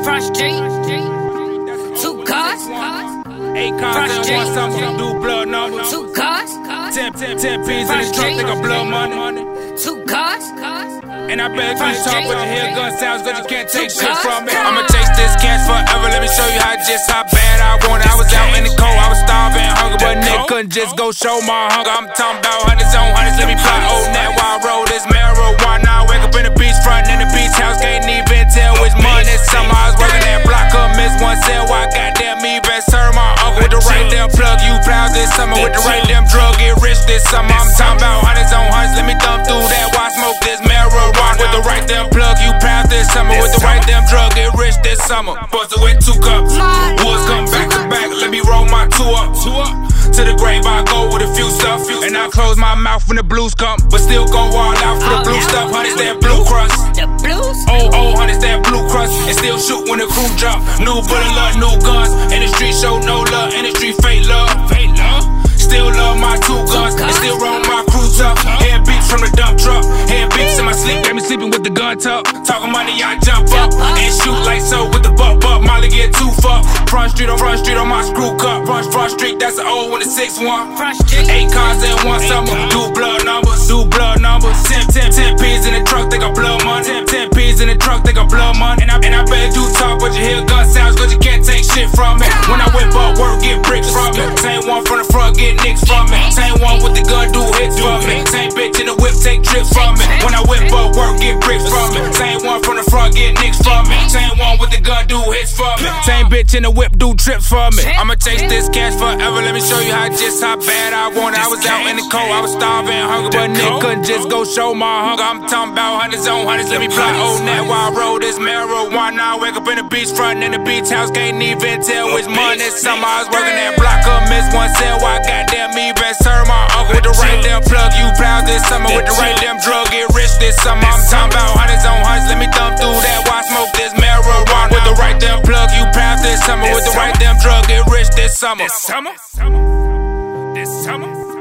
Front Street, 2 cars, 8 cars and one something, do blood numbers. 2 cars, 10 P's in the truck, they got blood money. 2 cars, and I bet you talk, but you hear gun sounds, but you can't take shit from me. I'ma chase this cash forever, let me show you how bad I want it. I was out in the cold, I was starving, hungry, but nigga couldn't just go show my hunger. I'm talking about hundreds on hundreds, let me plot old net while I roll this marijuana. I wake up in the beachfront, in the beach house, can't even tell which month it's summer. I was working that block up, missed one cell, why goddamn me best serve my uncle with the right damn plug. You proud this summer with the right damn drug, get rich this summer. I'm talking about hundreds on hundreds, let me thumb through that while I smoke this marijuana with the right damn plug. You proud this summer with the right damn drug, get rich this summer. Busted with 2 cups, woods come back to back, let me roll my 2 up. To the grave I go with a few stuff, and I close my mouth when the blues come, but still go all out for the blue stuff. Honey's that blue crust, the blues. Oh, honey's that blue crust, and still shoot when the crew drop. New bullet love, new guns, in the street show no love, in the street fake love. Still love my 2 guns, and still roll my crew tough. Head beats from the dump truck, head beats in my sleep, got me sleeping with the gun tuck. Talking money, I jump up and shoot like so with the buck. Molly get 2 fucked. Front street on my screw cup. Front street, that's the old one, the 6-1. 8 cars in one summer, do blood numbers. 10 P's in the truck, they got blood money. 10 P's in the truck, they got blood money. And I bet you talk, but you hear gun sounds, cause you can't take shit from it. When I whip up work, get bricks from it. Same one from the front, get nicks from it. Same one with the gun, do hits from it. Same bitch in the whip, take trips from it. When I whip up work, get bricks from it. Same one from the front, get nicks from it. Same one with the gun, do hits from it. Same bitch in the whip, do trips for me. I'ma chase this cash forever, let me show you how bad I want it. I was out in the cold, I was starving, hungry, but nigga couldn't just go show my hunger. I'm talking about hundreds on hundreds, let me plot old net while I roll this marijuana. I wake up in the beachfront, in the beach house, can't even tell which month it's summer. I was working that block up, missed one cell, why goddamn me best serve my uncle with the right damn plug. You proud this summer with the right damn drug, get rich this summer. I'm talking about hundreds on hundreds, let me thumb through that while I smoke this marijuana with the right damn plug. You proud this summer with the right damn drug, get rich this summer. This summer.